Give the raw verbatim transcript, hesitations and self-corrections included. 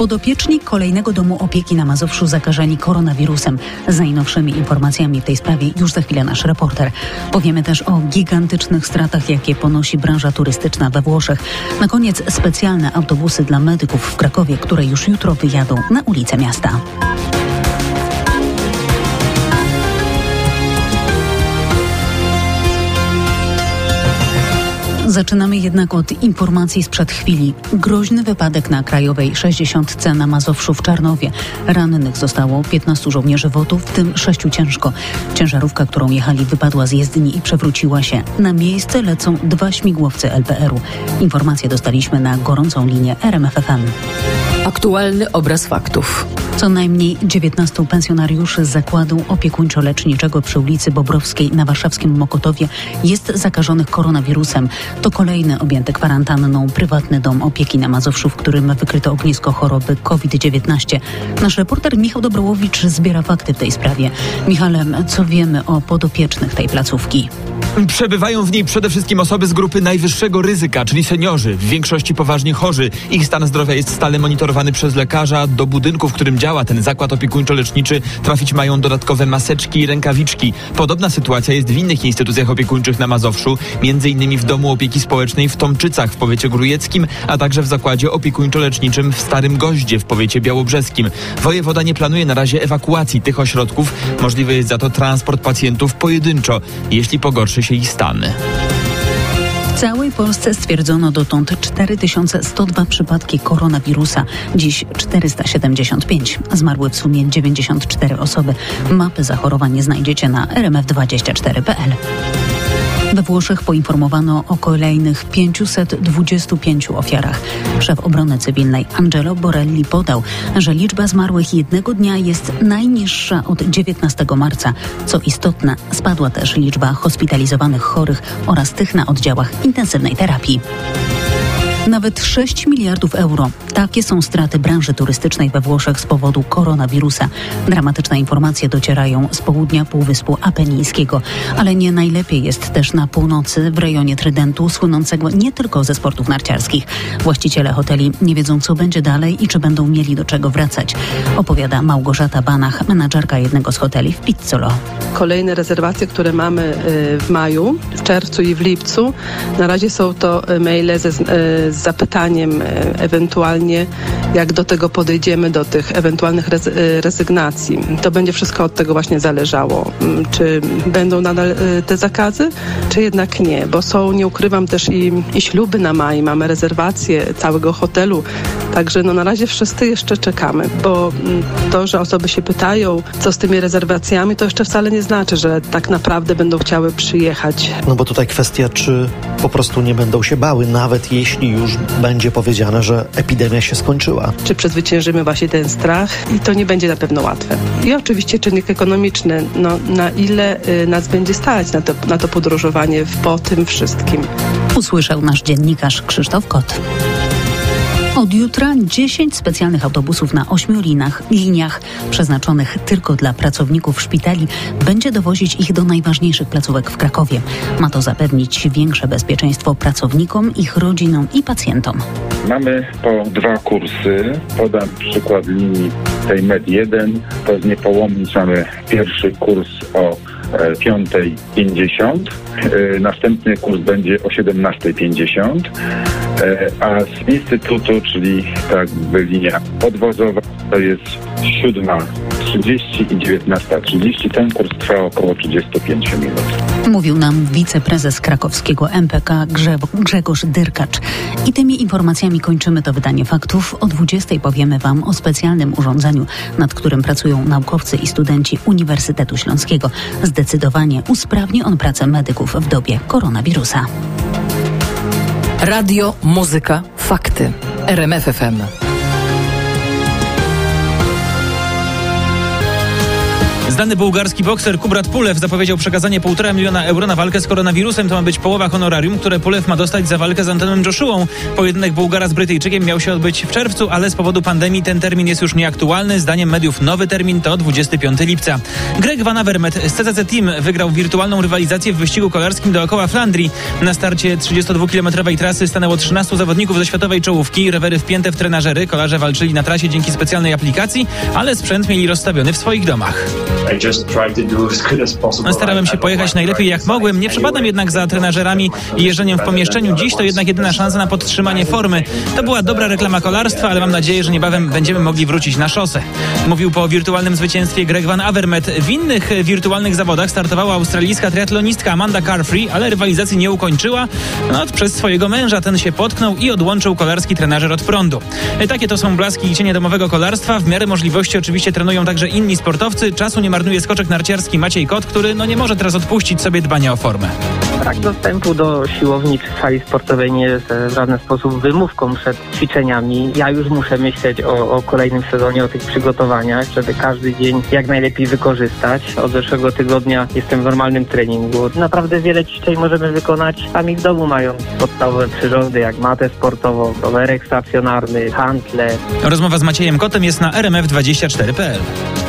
Podopieczni kolejnego domu opieki na Mazowszu zakażeni koronawirusem. Z najnowszymi informacjami w tej sprawie już za chwilę nasz reporter. Powiemy też o gigantycznych stratach, jakie ponosi branża turystyczna we Włoszech. Na koniec specjalne autobusy dla medyków w Krakowie, które już jutro wyjadą na ulice miasta. Zaczynamy jednak od informacji sprzed chwili. Groźny wypadek na Krajowej sześćdziesiątce na Mazowszu w Czarnowie. Rannych zostało piętnastu żołnierzy WOT-u, w tym sześciu ciężko. Ciężarówka, którą jechali, wypadła z jezdni i przewróciła się. Na miejsce lecą dwa śmigłowce L P R-u. Informacje dostaliśmy na gorącą linię R M F F M. Aktualny obraz faktów. Co najmniej dziewiętnastu pensjonariuszy z zakładu opiekuńczo-leczniczego przy ulicy Bobrowskiej na warszawskim Mokotowie jest zakażonych koronawirusem. To kolejny objęty kwarantanną prywatny dom opieki na Mazowszu, w którym wykryto ognisko choroby COVID dziewiętnaście. Nasz reporter Michał Dobrołowicz zbiera fakty w tej sprawie. Michale, co wiemy o podopiecznych tej placówki? Przebywają w niej przede wszystkim osoby z grupy najwyższego ryzyka, czyli seniorzy, w większości poważnie chorzy. Ich stan zdrowia jest stale monitorowany przez lekarza. Do budynku, w którym działa ten zakład opiekuńczo-leczniczy, trafić mają dodatkowe maseczki i rękawiczki. Podobna sytuacja jest w innych instytucjach opiekuńczych na Mazowszu, między innymi w Domu Opieki Społecznej w Tomczycach w powiecie grójeckim, a także w zakładzie opiekuńczo-leczniczym w Starym Goździe w powiecie białobrzeskim. Wojewoda nie planuje na razie ewakuacji tych ośrodków. Możliwy jest za to transport pacjentów pojedynczo, jeśli pogorszy się ich stan. W całej Polsce stwierdzono dotąd cztery tysiące sto dwa przypadki koronawirusa. Dziś czterysta siedemdziesiąt pięć. Zmarły w sumie dziewięćdziesiąt cztery osoby. Mapy zachorowań znajdziecie na r m f dwadzieścia cztery kropka p l. We Włoszech poinformowano o kolejnych pięciuset dwudziestu pięciu ofiarach. Szef obrony cywilnej Angelo Borelli podał, że liczba zmarłych jednego dnia jest najniższa od dziewiętnastego marca. Co istotne, spadła też liczba hospitalizowanych chorych oraz tych na oddziałach intensywnej terapii. Nawet sześć miliardów euro. Takie są straty branży turystycznej we Włoszech z powodu koronawirusa. Dramatyczne informacje docierają z południa Półwyspu Apenińskiego. Ale nie najlepiej jest też na północy, w rejonie Trydentu, słynącego nie tylko ze sportów narciarskich. Właściciele hoteli nie wiedzą, co będzie dalej i czy będą mieli do czego wracać. Opowiada Małgorzata Banach, menadżerka jednego z hoteli w Pizzolo. Kolejne rezerwacje, które mamy w maju, w czerwcu i w lipcu, na razie są to maile ze, z zapytaniem ewentualnie, jak do tego podejdziemy, do tych ewentualnych rezygnacji. To będzie wszystko od tego właśnie zależało. Czy będą nadal te zakazy, czy jednak nie, bo są, nie ukrywam, też i, i śluby na maj, mamy rezerwacje całego hotelu, także no na razie wszyscy jeszcze czekamy, bo to, że osoby się pytają, co z tymi rezerwacjami, to jeszcze wcale nie znaczy, że tak naprawdę będą chciały przyjechać. No bo tutaj kwestia, czy po prostu nie będą się bały, nawet jeśli już będzie powiedziane, że epidemia się skończyła. Czy przezwyciężymy właśnie ten strach? I to nie będzie na pewno łatwe. I oczywiście czynnik ekonomiczny, no na ile y, nas będzie stać na to, na to podróżowanie po tym wszystkim. Usłyszał nasz dziennikarz Krzysztof Kot. Od jutra dziesięć specjalnych autobusów na ośmiu linach, liniach przeznaczonych tylko dla pracowników szpitali będzie dowozić ich do najważniejszych placówek w Krakowie. Ma to zapewnić większe bezpieczeństwo pracownikom, ich rodzinom i pacjentom. Mamy po dwa kursy. Podam przykład linii tej Med jeden. To z Niepołomnic mamy pierwszy kurs o piąta pięćdziesiąt. Następny kurs będzie o siedemnasta pięćdziesiąt. A z Instytutu, czyli tak jakby linia podwozowa, to jest siódma trzydzieści i dziewiętnasta trzydzieści. Ten kurs trwa około trzydzieści pięć minut. Mówił nam wiceprezes krakowskiego M P K Grzegorz Dyrkacz. I tymi informacjami kończymy to wydanie faktów. O dwudziestej powiemy Wam o specjalnym urządzeniu, nad którym pracują naukowcy i studenci Uniwersytetu Śląskiego. Zdecydowanie usprawni on pracę medyków w dobie koronawirusa. Radio, muzyka, fakty. R M F F M. Znany bułgarski bokser Kubrat Pulew zapowiedział przekazanie półtora miliona euro na walkę z koronawirusem. To ma być połowa honorarium, które Pulew ma dostać za walkę z Antonem Joshuą. Pojedynek Bułgara z Brytyjczykiem miał się odbyć w czerwcu, ale z powodu pandemii ten termin jest już nieaktualny. Zdaniem mediów nowy termin to dwudziestego piątego lipca. Greg Van Avermaet z C C C Team wygrał wirtualną rywalizację w wyścigu kolarskim dookoła Flandrii. Na starcie trzydziestodwukilometrowej trasy stanęło trzynastu zawodników ze światowej czołówki. Rowery wpięte w trenażery. Kolarze walczyli na trasie dzięki specjalnej aplikacji, ale sprzęt mieli rozstawiony w swoich domach. Starałem się pojechać najlepiej jak mogłem. Nie przepadam jednak za trenażerami i jeżdżeniem w pomieszczeniu. Dziś to jednak jedyna szansa na podtrzymanie formy. To była dobra reklama kolarstwa, ale mam nadzieję, że niebawem będziemy mogli wrócić na szosę. Mówił po wirtualnym zwycięstwie Greg Van Avermaet. W innych wirtualnych zawodach startowała australijska triatlonistka Amanda Carfree, ale rywalizacji nie ukończyła. No, przez swojego męża ten się potknął i odłączył kolarski trenażer od prądu. Takie to są blaski i cienie domowego kolarstwa. W miarę możliwości oczywiście trenują także inni sportowcy. Czasu nie marnuje skoczek narciarski Maciej Kot, który no nie może teraz odpuścić sobie dbania o formę. Brak dostępu do siłowni czy sali sportowej nie jest w żaden sposób wymówką przed ćwiczeniami. Ja już muszę myśleć o, o kolejnym sezonie, o tych przygotowaniach, żeby każdy dzień jak najlepiej wykorzystać. Od zeszłego tygodnia jestem w normalnym treningu. Naprawdę wiele ćwiczeń możemy wykonać sami w domu, mając podstawowe przyrządy jak matę sportową, rowerek stacjonarny, hantle. Rozmowa z Maciejem Kotem jest na R M F dwadzieścia cztery kropka P L.